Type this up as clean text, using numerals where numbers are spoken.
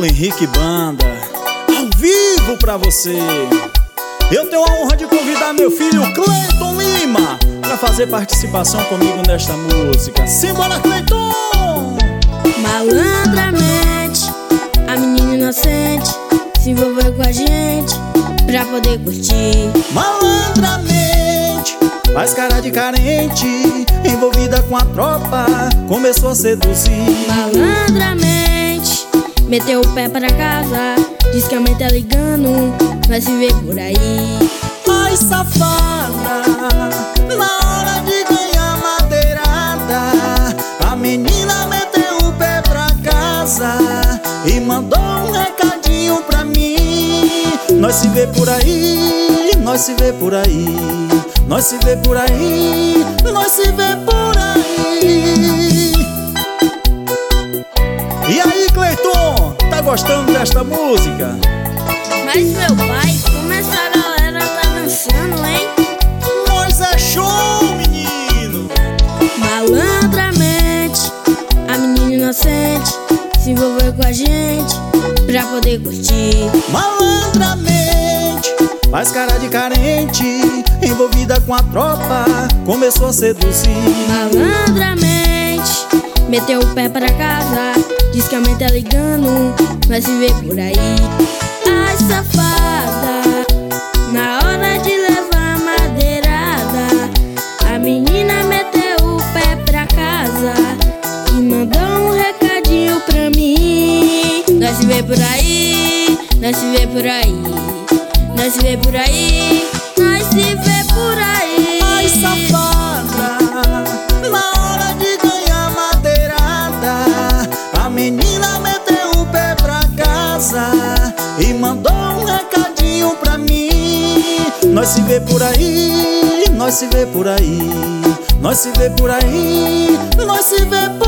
Paulo Henrique Banda, ao vivo pra você. Eu tenho a honra de convidar meu filho Cleiton Lima pra fazer participação comigo nesta música. Simbora, Cleiton! Malandramente, a menina inocente se envolveu com a gente pra poder curtir. Malandramente, faz cara de carente, envolvida com a tropa, começou a seduzir. Malandramente, meteu o pé pra casa, diz que a mãe tá ligando, vai se ver por aí. Ai, safada, na hora de ganhar madeirada, a menina meteu o pé pra casa e mandou um recadinho pra mim. Nós se vê por aí, nós se vê por aí, nós se vê por aí, nós se vê por aí. E aí, Cleiton, tá gostando desta música? Mas meu pai, como essa galera tá dançando, hein? Nós é show, menino! Malandramente, a menina inocente se envolveu com a gente pra poder curtir. Malandramente, faz cara de carente, envolvida com a tropa, começou a seduzir. Malandramente, meteu o pé pra casa, diz que a mãe tá ligando, vai se ver por aí. Ai, safada, na hora de levar a madeirada, a menina meteu o pé pra casa e mandou um recadinho pra mim. Nós se vê por aí, nós se vê por aí, nós se vê por aí, nós se vê por aí. Ai, safada, na hora de ganhar madeirada, a menina meteu o pé pra casa e mandou um recadinho pra mim. Nós se vê por aí, nós se vê por aí, nós se vê por aí, nós se vê por aí.